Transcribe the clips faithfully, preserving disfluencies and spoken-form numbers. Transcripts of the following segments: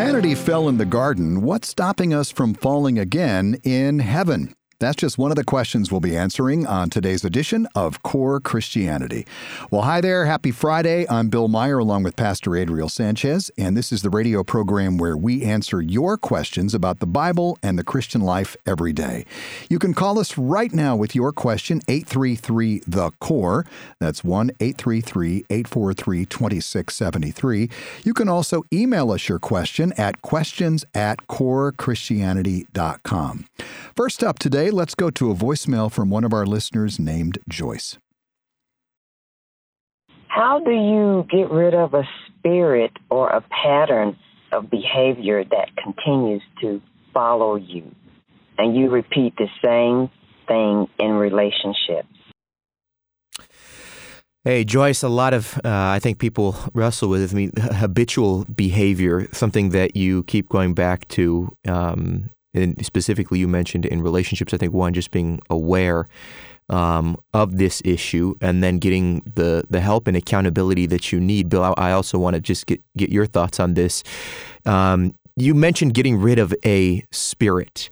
humanity fell in the garden, what's stopping us from falling again in heaven? That's just one of the questions we'll be answering on today's edition of Core Christianity. Well, hi there. Happy Friday. I'm Bill Meyer along with Pastor Adriel Sanchez, and this is the radio program where we answer your questions about the Bible and the Christian life every day. You can call us right now with your question, eight three three, the C O R E. That's one eight three three, eight four three, two six seven three. You can also email us your question at questions at core christianity dot com. First up today, let's go to a voicemail from one of our listeners named Joyce. How do you get rid of a spirit or a pattern of behavior that continues to follow you and you repeat the same thing in relationships? Hey, Joyce, a lot of, uh, I think people wrestle with, I mean, habitual behavior, something that you keep going back to. Um, And specifically, you mentioned in relationships, I think one, just being aware um, of this issue and then getting the, the help and accountability that you need. Bill, I also want to just get, get your thoughts on this. Um, you mentioned getting rid of a spirit.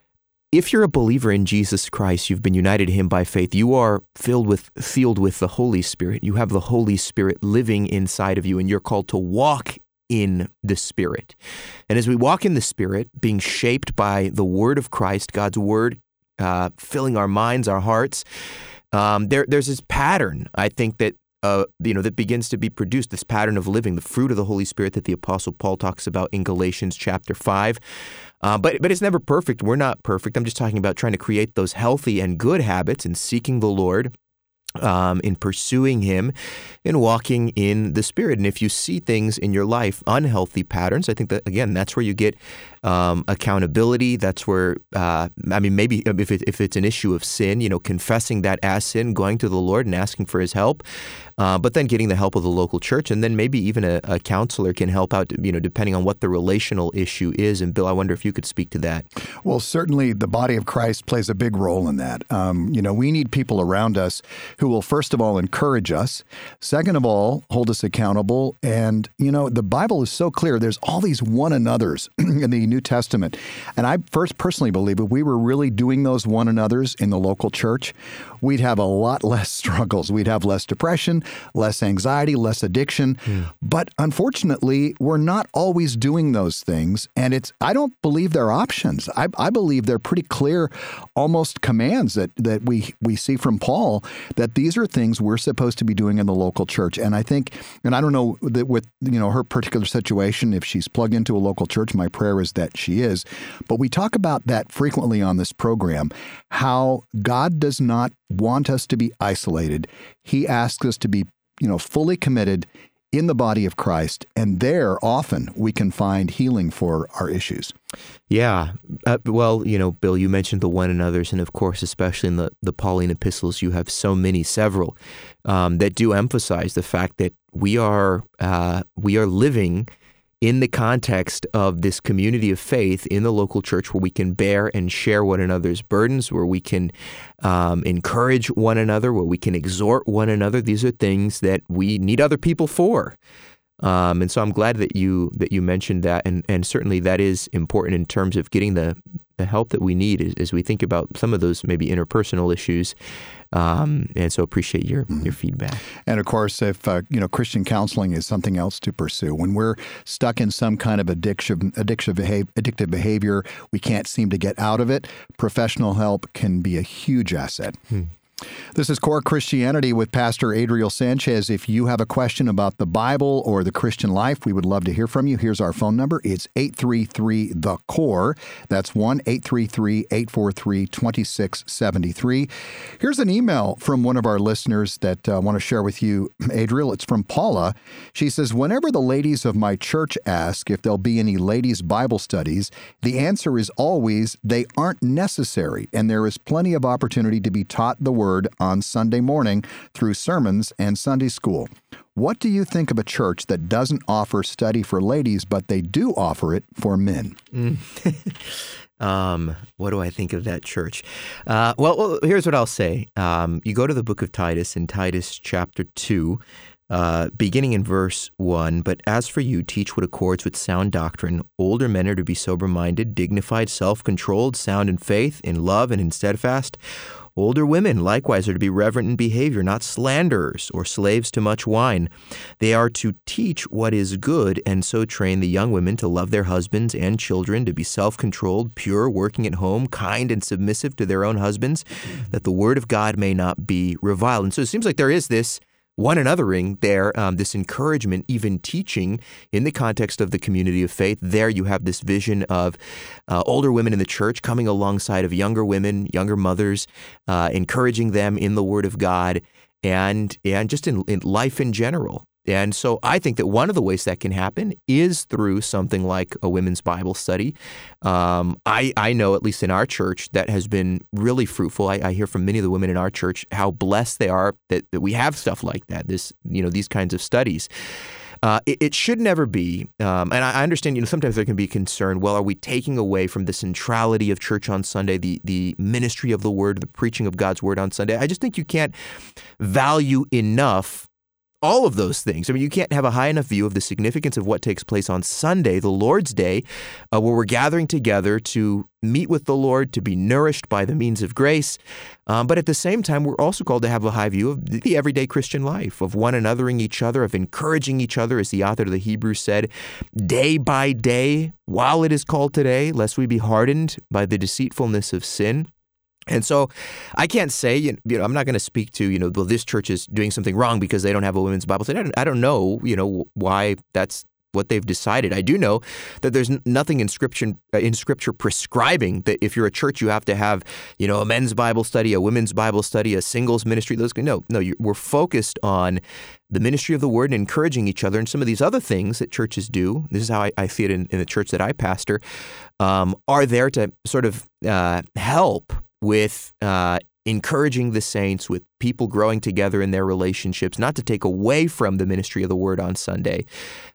If you're a believer in Jesus Christ, you've been united to him by faith, you are filled with, filled with the Holy Spirit. You have the Holy Spirit living inside of you, and you're called to walk in the Spirit. And as we walk in the Spirit, being shaped by the Word of Christ, God's Word, uh, filling our minds, our hearts, um, there, there's this pattern, I think, that uh, you know that begins to be produced, this pattern of living, the fruit of the Holy Spirit that the Apostle Paul talks about in Galatians chapter five. Uh, but, but it's never perfect. We're not perfect. I'm just talking about trying to create those healthy and good habits and seeking the Lord, Um, in pursuing him, in walking in the Spirit. And if you see things in your life, unhealthy patterns, I think that, again, that's where you get um, accountability. That's where, uh, I mean, maybe if, it, if it's an issue of sin, you know, confessing that as sin, going to the Lord and asking for his help, uh, but then getting the help of the local church. And then maybe even a, a counselor can help out, you know, depending on what the relational issue is. And Bill, I wonder if you could speak to that. Well, certainly the body of Christ plays a big role in that. Um, you know, we need people around us who will, first of all, encourage us. Second of all, hold us accountable. And, you know, the Bible is so clear. There's all these one another's in the New Testament. And I first personally believe if we were really doing those one another's in the local church, we'd have a lot less struggles. We'd have less depression, less anxiety, less addiction. Mm. But unfortunately, we're not always doing those things. And it's, I don't believe they're options. I, I believe they're pretty clear, almost commands that, that we, we see from Paul, that these are things we're supposed to be doing in the local church. And I think, and I don't know that with, you know, her particular situation, if she's plugged into a local church, my prayer is that she is. But we talk about that frequently on this program, how God does not want us to be isolated. He asks us to be, you know, fully committed in the body of Christ, and there often we can find healing for our issues. Yeah. Uh, well, you know, Bill, you mentioned the one another's, and of course, especially in the, the Pauline epistles, you have so many, several, um, that do emphasize the fact that we are uh, we are living in the context of this community of faith in the local church where we can bear and share one another's burdens, where we can um, encourage one another, where we can exhort one another. These are things that we need other people for. Um, and so I'm glad that you that you mentioned that, and, and certainly that is important in terms of getting the, the help that we need as, as we think about some of those maybe interpersonal issues. Um, and so appreciate your mm-hmm. your feedback. And of course, if uh, you know, Christian counseling is something else to pursue. When we're stuck in some kind of addiction, addictive behavior, addictive behavior, we can't seem to get out of it. Professional help can be a huge asset. Hmm. This is Core Christianity with Pastor Adriel Sanchez. If you have a question about the Bible or the Christian life, we would love to hear from you. Here's our phone number. It's eight three three, the C O R E. That's one eight three three, eight four three, two six seven three. Here's an email from one of our listeners that I uh, want to share with you, Adriel. It's from Paula. She says, whenever the ladies of my church ask if there'll be any ladies' Bible studies, the answer is always they aren't necessary, and there is plenty of opportunity to be taught the Word on Sunday morning through sermons and Sunday school. What do you think of a church that doesn't offer study for ladies, but they do offer it for men? Mm. um, what do I think of that church? Uh, well, well, here's what I'll say. Um, you go to the book of Titus in Titus chapter two. Uh, beginning in verse one, but as for you, teach what accords with sound doctrine. Older men are to be sober-minded, dignified, self-controlled, sound in faith, in love, and in steadfast. Older women likewise are to be reverent in behavior, not slanderers or slaves to much wine. They are to teach what is good, and so train the young women to love their husbands and children, to be self-controlled, pure, working at home, kind and submissive to their own husbands, that the word of God may not be reviled. And so it seems like there is this one anothering there, um, this encouragement, even teaching in the context of the community of faith. There you have this vision of uh, older women in the church coming alongside of younger women, younger mothers, uh, encouraging them in the Word of God and and just in, in life in general. And so I think that one of the ways that can happen is through something like a women's Bible study. Um, I, I know, at least in our church, that has been really fruitful. I, I hear from many of the women in our church how blessed they are that, that we have stuff like that, this, you know, these kinds of studies. Uh, it, it should never be, um, and I understand, you know, sometimes there can be concern, well, are we taking away from the centrality of church on Sunday, the, the ministry of the Word, the preaching of God's Word on Sunday? I just think you can't value enough all of those things. I mean, you can't have a high enough view of the significance of what takes place on Sunday, the Lord's Day, uh, where we're gathering together to meet with the Lord, to be nourished by the means of grace. Um, but at the same time, we're also called to have a high view of the everyday Christian life, of one anothering each other, of encouraging each other, as the author of the Hebrews said, day by day, while it is called today, lest we be hardened by the deceitfulness of sin. And so I can't say, you know, I'm not going to speak to, you know, well, this church is doing something wrong because they don't have a women's Bible study. I don't, I don't know, you know, why that's what they've decided. I do know that there's nothing in scripture, in scripture prescribing that if you're a church, you have to have, you know, a men's Bible study, a women's Bible study, a singles ministry. Those no, no, you, we're focused on the ministry of the Word and encouraging each other. And some of these other things that churches do, this is how I, I see it in, in the church that I pastor, um, are there to sort of uh, help with uh, encouraging the saints, with people growing together in their relationships, not to take away from the ministry of the Word on Sunday,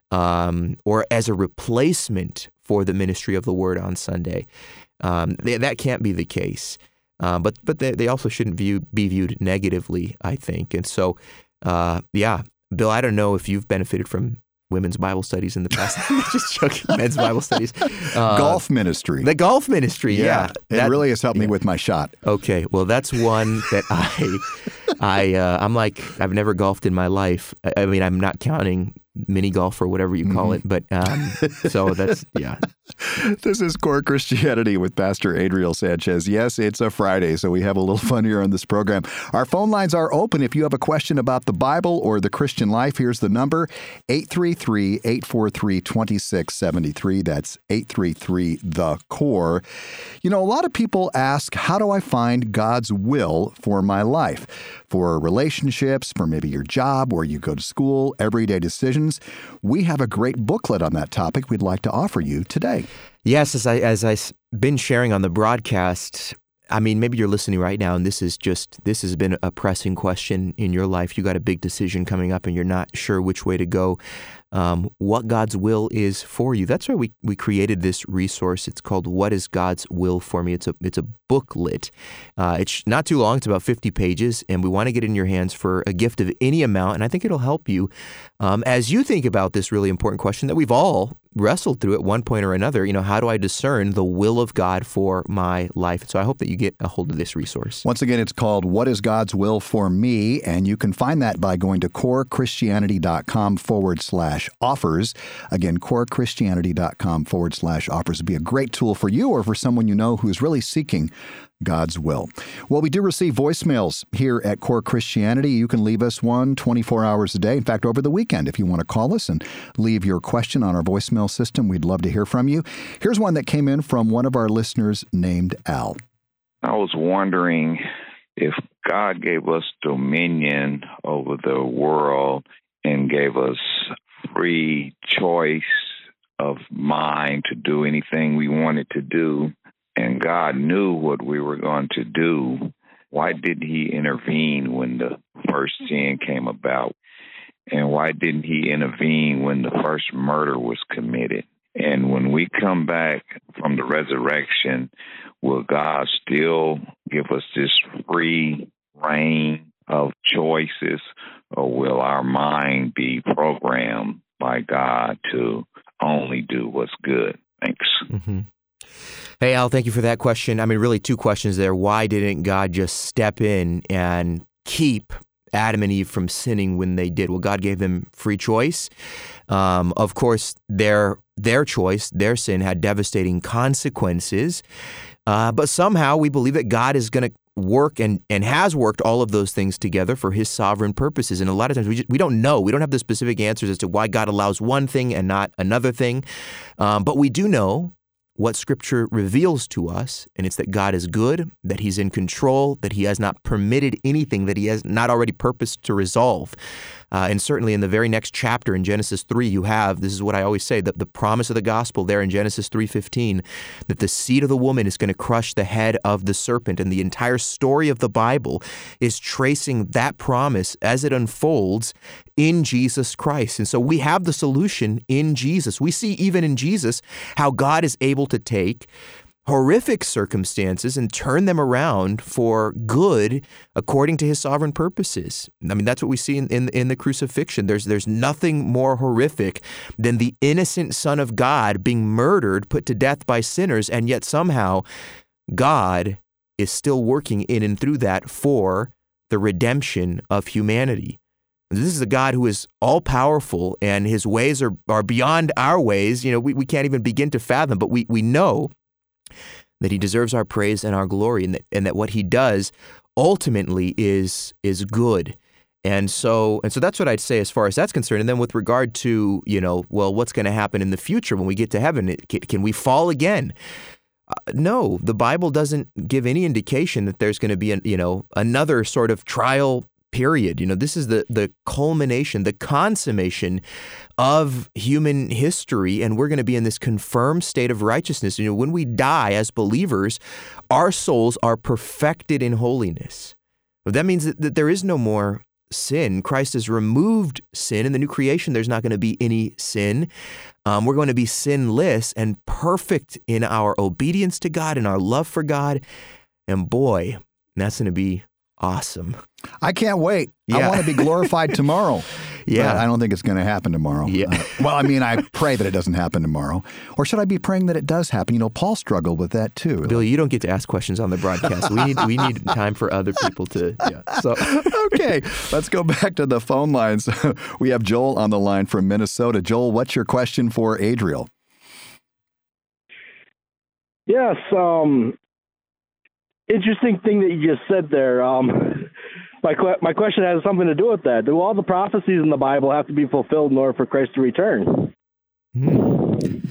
um, or as a replacement for the ministry of the Word on Sunday. Um, they, that can't be the case. Uh, but but they, they also shouldn't view, be viewed negatively, I think. And so, uh, yeah, Bill, I don't know if you've benefited from women's Bible studies in the past. Just joking, men's Bible studies. Uh, golf ministry. The golf ministry, yeah. yeah. It that, really has helped yeah. me with my shot. Okay, well, that's one that I, I, uh, I'm like, I've never golfed in my life. I, I mean, I'm not counting mini golf or whatever you call mm-hmm. it, but um, so that's, yeah. This is Core Christianity with Pastor Adriel Sanchez. Yes, it's a Friday, so we have a little fun here on this program. Our phone lines are open. If you have a question about the Bible or the Christian life, here's the number, eight three three, eight four three, two six seven three. That's eight three three, the core. You know, a lot of people ask, how do I find God's will for my life? For relationships, for maybe your job, where you go to school, everyday decisions. We have a great booklet on that topic we'd like to offer you today. Yes, as I as I've been sharing on the broadcast, I mean, maybe you're listening right now, and this is just this has been a pressing question in your life. You got a big decision coming up, and you're not sure which way to go. Um, what God's will is for you. That's why we we created this resource. It's called "What is God's Will for Me?" It's a it's a booklet. Uh, it's not too long. It's about fifty pages, and we want to get it in your hands for a gift of any amount. And I think it'll help you um, as you think about this really important question that we've all wrestled through at one point or another. You know, how do I discern the will of God for my life? So I hope that you get a hold of this resource. Once again, it's called "What is God's Will for Me?" And you can find that by going to corechristianity.com forward slash offers. Again, corechristianity.com forward slash offers would be a great tool for you or for someone you know who's really seeking God's will. Well, we do receive voicemails here at Core Christianity. You can leave us one twenty-four hours a day. In fact, over the weekend, if you want to call us and leave your question on our voicemail system, we'd love to hear from you. Here's one that came in from one of our listeners named Al. I was wondering if God gave us dominion over the world and gave us free choice of mind to do anything we wanted to do, and God knew what we were going to do, why didn't he intervene when the first sin came about? And why didn't he intervene when the first murder was committed? And when we come back from the resurrection, will God still give us this free reign of choices or will our mind be programmed by God to only do what's good? Thanks. Mm-hmm. Hey, Al, thank you for that question. I mean, really two questions there. Why didn't God just step in and keep Adam and Eve from sinning when they did? Well, God gave them free choice. Um, of course, their their choice, their sin had devastating consequences. Uh, but somehow we believe that God is going to work and, and has worked all of those things together for his sovereign purposes. And a lot of times we just, we don't know. We don't have the specific answers as to why God allows one thing and not another thing. Um, but we do know what Scripture reveals to us, and it's that God is good, that he's in control, that he has not permitted anything that he has not already purposed to resolve. Uh, and certainly in the very next chapter in Genesis three, you have, this is what I always say, the, the promise of the gospel there in Genesis three fifteen, that the seed of the woman is going to crush the head of the serpent. And the entire story of the Bible is tracing that promise as it unfolds in Jesus Christ. And so we have the solution in Jesus. We see even in Jesus how God is able to take horrific circumstances and turn them around for good according to his sovereign purposes. I mean, that's what we see in, in, in the crucifixion. There's, there's nothing more horrific than the innocent Son of God being murdered, put to death by sinners, and yet somehow God is still working in and through that for the redemption of humanity. This is a God who is all-powerful, and his ways are, are beyond our ways. You know, we, we can't even begin to fathom, but we, we know that he deserves our praise and our glory, and that, and that what he does ultimately is is good. And so and so that's what I'd say as far as that's concerned. And then with regard to, you know, well, what's going to happen in the future when we get to heaven? Can, can we fall again? Uh, no, the Bible doesn't give any indication that there's going to be, an, you know, another sort of trial period. You know, this is the the culmination, the consummation of human history, and we're going to be in this confirmed state of righteousness. You know, when we die as believers, our souls are perfected in holiness. But that means that, that there is no more sin. Christ has removed sin. In the new creation, there's not going to be any sin. Um, we're going to be sinless and perfect in our obedience to God and our love for God. And boy, that's going to be awesome. I can't wait. Yeah. I want to be glorified tomorrow. Yeah. But I don't think it's going to happen tomorrow. Yeah. Uh, well, I mean, I pray that it doesn't happen tomorrow. Or should I be praying that it does happen? You know, Paul struggled with that too. Billy, you don't get to ask questions on the broadcast. We need we need time for other people to. Yeah. So okay, let's go back to the phone lines. We have Joel on the line from Minnesota. Joel, what's your question for Adriel? Yes. Um, interesting thing that you just said there. Um, my que- my question has something to do with that. Do all the prophecies in the Bible have to be fulfilled in order for Christ to return? Hmm.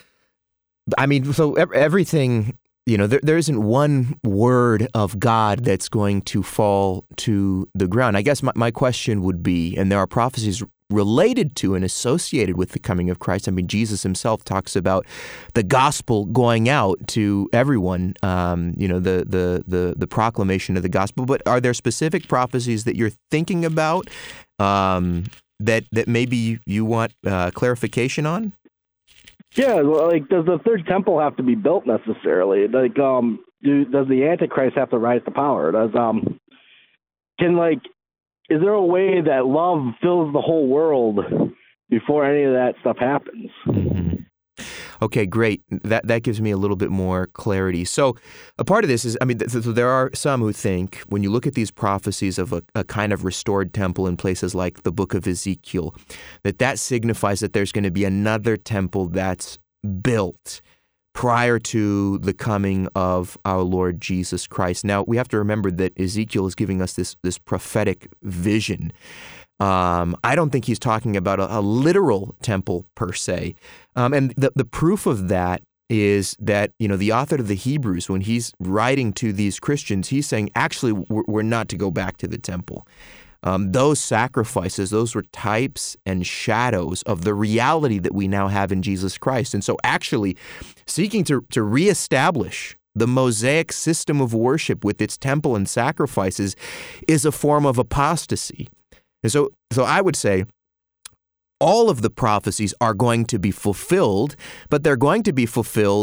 I mean, so everything, you know, there, there isn't one word of God that's going to fall to the ground. I guess my, my question would be, and there are prophecies related to and associated with the coming of Christ. I mean, Jesus himself talks about the gospel going out to everyone, um, you know, the, the the the proclamation of the gospel. But are there specific prophecies that you're thinking about um, that that maybe you want uh, clarification on? Yeah, well, like, does the third temple have to be built necessarily? Like, um, do, does the Antichrist have to rise to power? Does um, can like, is there a way that love fills the whole world before any of that stuff happens? Mm-hmm. Okay, great. That that gives me a little bit more clarity. So a part of this is, I mean, th- so there are some who think when you look at these prophecies of a, a kind of restored temple in places like the book of Ezekiel, that that signifies that there's going to be another temple that's built prior to the coming of our Lord Jesus Christ. Now, we have to remember that Ezekiel is giving us this, this prophetic vision. Um, I don't think he's talking about a, a literal temple per se. Um, and the, the proof of that is that, you know, the author of the Hebrews, when he's writing to these Christians, he's saying, actually, we're, we're not to go back to the temple. Um, those sacrifices, those were types and shadows of the reality that we now have in Jesus Christ. And so actually seeking to, to reestablish the Mosaic system of worship with its temple and sacrifices is a form of apostasy. And so, so I would say all of the prophecies are going to be fulfilled, but they're going to be fulfilled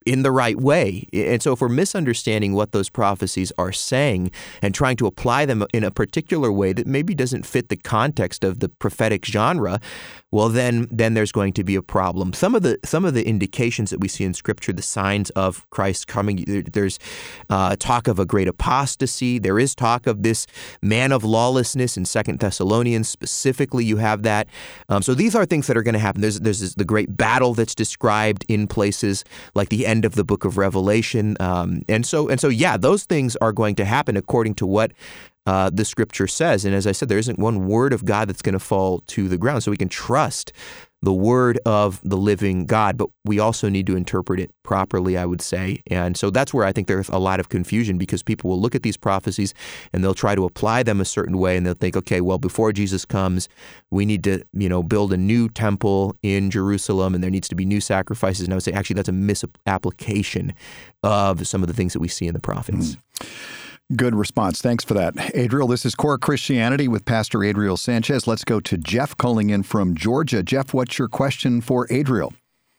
in the right way. And so if we're misunderstanding what those prophecies are saying and trying to apply them in a particular way that maybe doesn't fit the context of the prophetic genre, well, then then there's going to be a problem. Some of the some of the indications that we see in Scripture, the signs of Christ coming, there, there's uh, talk of a great apostasy. There is talk of this man of lawlessness in Second Thessalonians. Specifically, you have that. Um, so these are things that are going to happen. There's there's this, the great battle that's described in places like the end of the book of Revelation, um, and so and so yeah, those things are going to happen according to what uh, the Scripture says. And as I said, there isn't one word of God that's going to fall to the ground, so we can trust the word of the living God, but we also need to interpret it properly, I would say. And so that's where I think there's a lot of confusion, because people will look at these prophecies and they'll try to apply them a certain way, and they'll think, okay, well, before Jesus comes, we need to, you know, build a new temple in Jerusalem, and there needs to be new sacrifices. And I would say, actually, that's a misapplication of some of the things that we see in the prophets. Mm. Good response. Thanks for that, Adriel. This is Core Christianity with Pastor Adriel Sanchez. Let's go to Jeff calling in from Georgia. Jeff, what's your question for Adriel?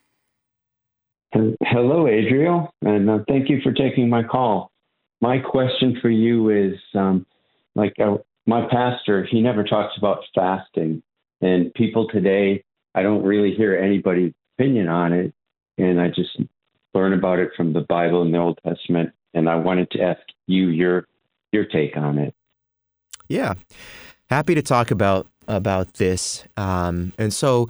Hello, Adriel, and uh, thank you for taking my call. My question for you is, um, like uh, my pastor, he never talks about fasting, and people today, I don't really hear anybody's opinion on it, and I just learn about it from the Bible and the Old Testament, and I wanted to ask you your your take on it. Yeah, happy to talk about about this. Um, and so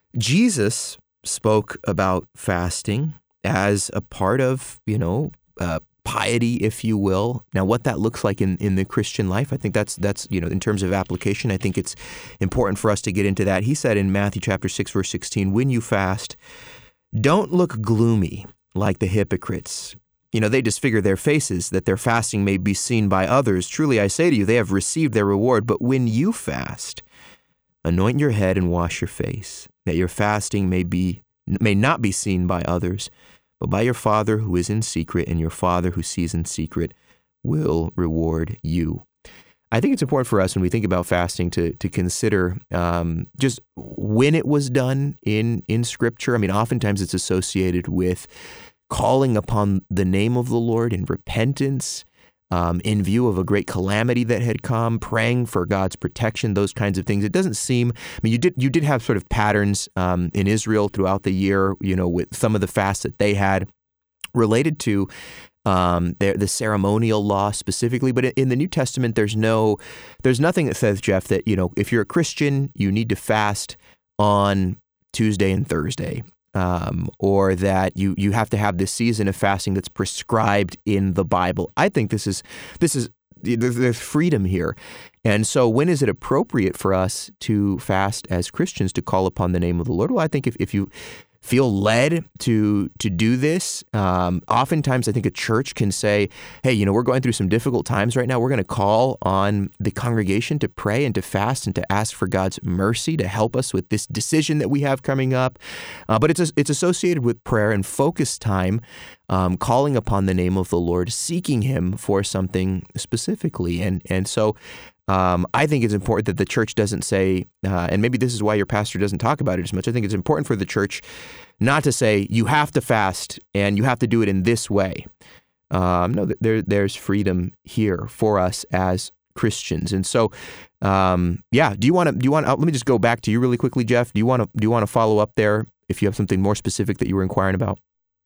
Jesus spoke about fasting as a part of, you know, uh, piety, if you will. Now, what that looks like in, in the Christian life, I think that's, that's, you know, in terms of application, I think it's important for us to get into that. He said in Matthew chapter six, verse sixteen, when you fast, don't look gloomy like the hypocrites. You know, they disfigure their faces that their fasting may be seen by others. Truly, I say to you, they have received their reward. But when you fast, anoint your head and wash your face, that your fasting may be may not be seen by others, but by your Father who is in secret, and your Father who sees in secret will reward you. I think it's important for us when we think about fasting to to consider um, just when it was done in in Scripture. I mean, oftentimes it's associated with calling upon the name of the Lord in repentance, um, in view of a great calamity that had come, praying for God's protection, those kinds of things. It doesn't seem, I mean, you did you did have sort of patterns um, in Israel throughout the year, you know, with some of the fasts that they had related to um, their, the ceremonial law specifically. But in the New Testament, there's no, there's nothing that says, Jeff, that, you know, if you're a Christian, you need to fast on Tuesday and Thursday. Um, or that you you have to have this season of fasting that's prescribed in the Bible. I think this is this is there's, there's freedom here, and so when is it appropriate for us to fast as Christians to call upon the name of the Lord? Well, I think if if you feel led to to do this, um, oftentimes I think a church can say, hey, you know, we're going through some difficult times right now. We're going to call on the congregation to pray and to fast and to ask for God's mercy to help us with this decision that we have coming up. Uh, but it's it's associated with prayer and focus time, um, calling upon the name of the Lord, seeking Him for something specifically. And and so Um, I think it's important that the church doesn't say, uh, and maybe this is why your pastor doesn't talk about it as much. I think it's important for the church not to say you have to fast and you have to do it in this way. Um, no, there, there's freedom here for us as Christians, and so, um, yeah. Do you want to? Do you want? Uh, let me just go back to you really quickly, Jeff. Do you want to? Do you want to follow up there if you have something more specific that you were inquiring about?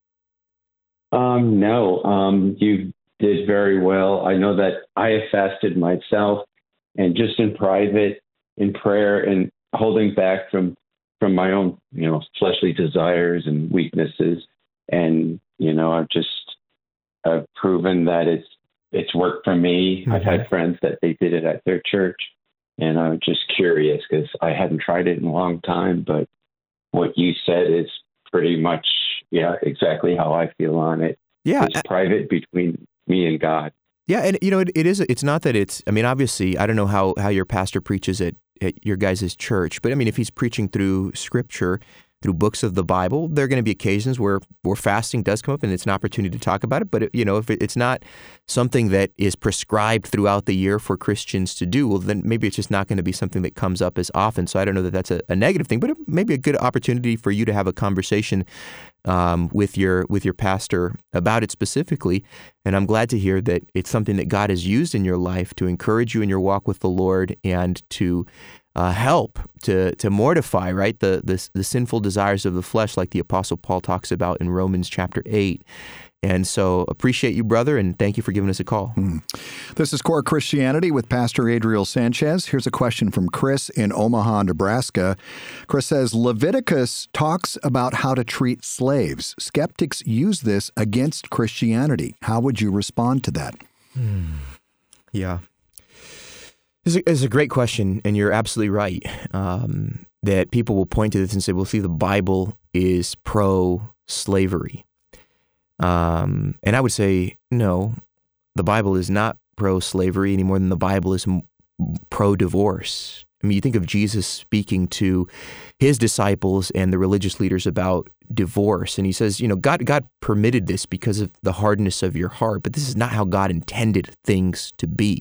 Um, no, um, you did very well. I know that I have fasted myself. And just in private, in prayer, and holding back from from my own, you know, fleshly desires and weaknesses. And, you know, I've just I've proven that it's it's worked for me. Mm-hmm. I've had friends that they did it at their church. And I'm just curious because I hadn't tried it in a long time. But what you said is pretty much, yeah, exactly how I feel on it. Yeah. It's private between me and God. Yeah, and you know, it, it is. It's not that it's. I mean, obviously, I don't know how, how your pastor preaches at, at your guys' church, but I mean, if he's preaching through Scripture, through books of the Bible. There are going to be occasions where, where fasting does come up and it's an opportunity to talk about it. But, it, you know, if it, it's not something that is prescribed throughout the year for Christians to do, well, then maybe it's just not going to be something that comes up as often. So I don't know that that's a, a negative thing, but it may be a good opportunity for you to have a conversation um, with your with your pastor about it specifically. And I'm glad to hear that it's something that God has used in your life to encourage you in your walk with the Lord and to Uh, help to to mortify, right, the, the the sinful desires of the flesh, like the Apostle Paul talks about in Romans chapter eight. And so appreciate you, brother, and thank you for giving us a call. Mm. This is Core Christianity with Pastor Adriel Sanchez. Here's a question from Chris in Omaha, Nebraska. Chris says, Leviticus talks about how to treat slaves. Skeptics use this against Christianity. How would you respond to that? Hmm. Yeah. It's a, it's a great question, and you're absolutely right, um, that people will point to this and say, well, see, the Bible is pro-slavery. Um, and I would say, no, the Bible is not pro-slavery any more than the Bible is pro-divorce. I mean, you think of Jesus speaking to his disciples and the religious leaders about divorce, and he says, you know, God, God permitted this because of the hardness of your heart, but this is not how God intended things to be.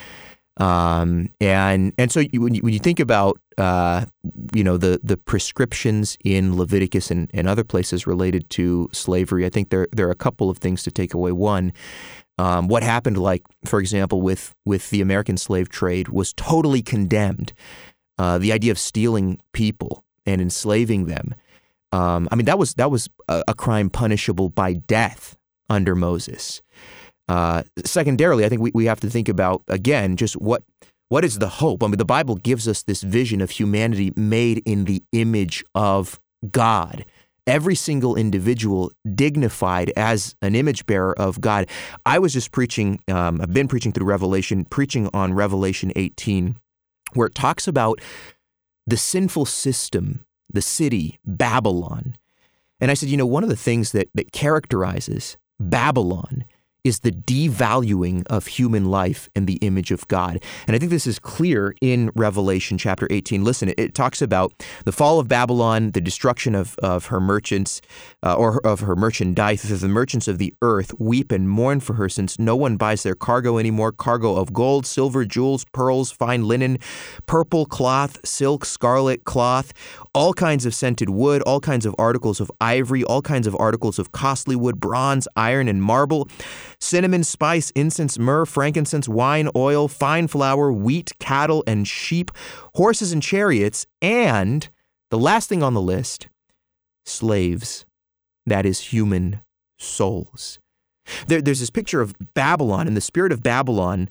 Um, and and so you, when, you, when you think about, uh, you know, the, the prescriptions in Leviticus and, and other places related to slavery, I think there there are a couple of things to take away. One, um, what happened, like, for example, with, with the American slave trade was totally condemned. Uh, the idea of stealing people and enslaving them. Um, I mean, that was, that was a, a crime punishable by death under Moses. Uh, secondarily, I think we, we have to think about, again, just what what is the hope? I mean, the Bible gives us this vision of humanity made in the image of God. Every single individual dignified as an image bearer of God. I was just preaching, um, I've been preaching through Revelation, preaching on Revelation eighteen, where it talks about the sinful system, the city, Babylon. And I said, you know, one of the things that that characterizes Babylon is the devaluing of human life and the image of God. And I think this is clear in Revelation chapter eighteen. Listen, it, it talks about the fall of Babylon, the destruction of, of her merchants, uh, or of her merchandise. It says, the merchants of the earth weep and mourn for her, since no one buys their cargo anymore, cargo of gold, silver, jewels, pearls, fine linen, purple cloth, silk, scarlet cloth, all kinds of scented wood, all kinds of articles of ivory, all kinds of articles of costly wood, bronze, iron, and marble, cinnamon, spice, incense, myrrh, frankincense, wine, oil, fine flour, wheat, cattle, and sheep, horses and chariots, and the last thing on the list, slaves, that is human souls. There, there's this picture of Babylon and the spirit of Babylon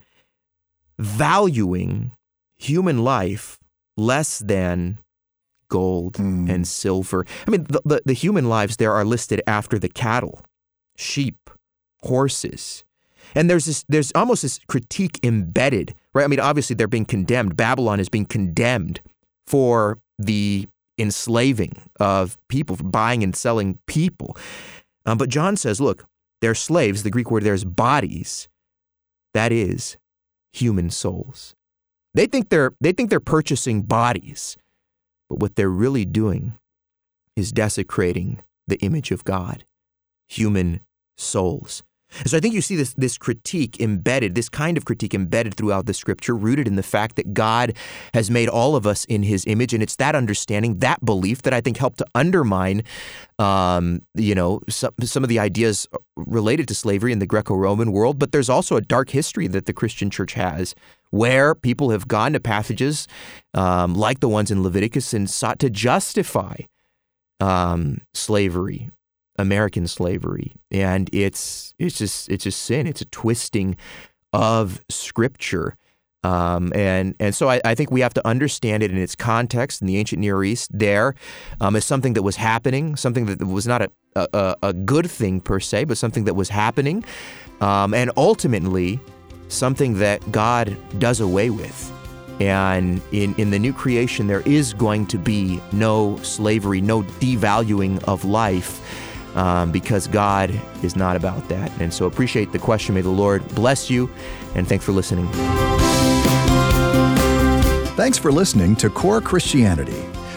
valuing human life less than gold mm. and silver. I mean, the, the, the human lives there are listed after the cattle, sheep, horses. And there's this, there's almost this critique embedded, right? I mean, obviously they're being condemned. Babylon is being condemned for the enslaving of people, for buying and selling people. Um, but John says, look, they're slaves. The Greek word there is bodies. That is human souls. They think they're, they think they're purchasing bodies, but what they're really doing is desecrating the image of God, human souls. And so I think you see this, this critique embedded, this kind of critique embedded throughout the scripture, rooted in the fact that God has made all of us in his image. And it's that understanding, that belief that I think helped to undermine, um, you know, some, some of the ideas related to slavery in the Greco-Roman world. But there's also a dark history that the Christian church has, where people have gone to passages um, like the ones in Leviticus and sought to justify um, slavery, American slavery. And it's it's just it's a sin. It's a twisting of Scripture. Um, and and so I, I think we have to understand it in its context in the ancient Near East there um, as something that was happening, something that was not a, a, a good thing per se, but something that was happening. Um, and ultimately, something that God does away with. And in, in the new creation, there is going to be no slavery, no devaluing of life, um, because God is not about that. And so appreciate the question. May the Lord bless you, and thanks for listening. Thanks for listening to Core Christianity.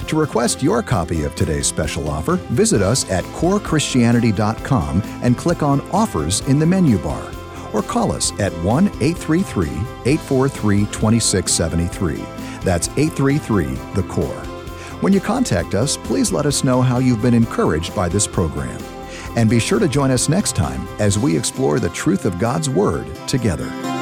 To request your copy of today's special offer, visit us at core christianity dot com and click on Offers in the menu bar. Or call us at one eight three three, eight four three, two six seven three. That's eight three three, the core. When you contact us, please let us know how you've been encouraged by this program. And be sure to join us next time as we explore the truth of God's Word together.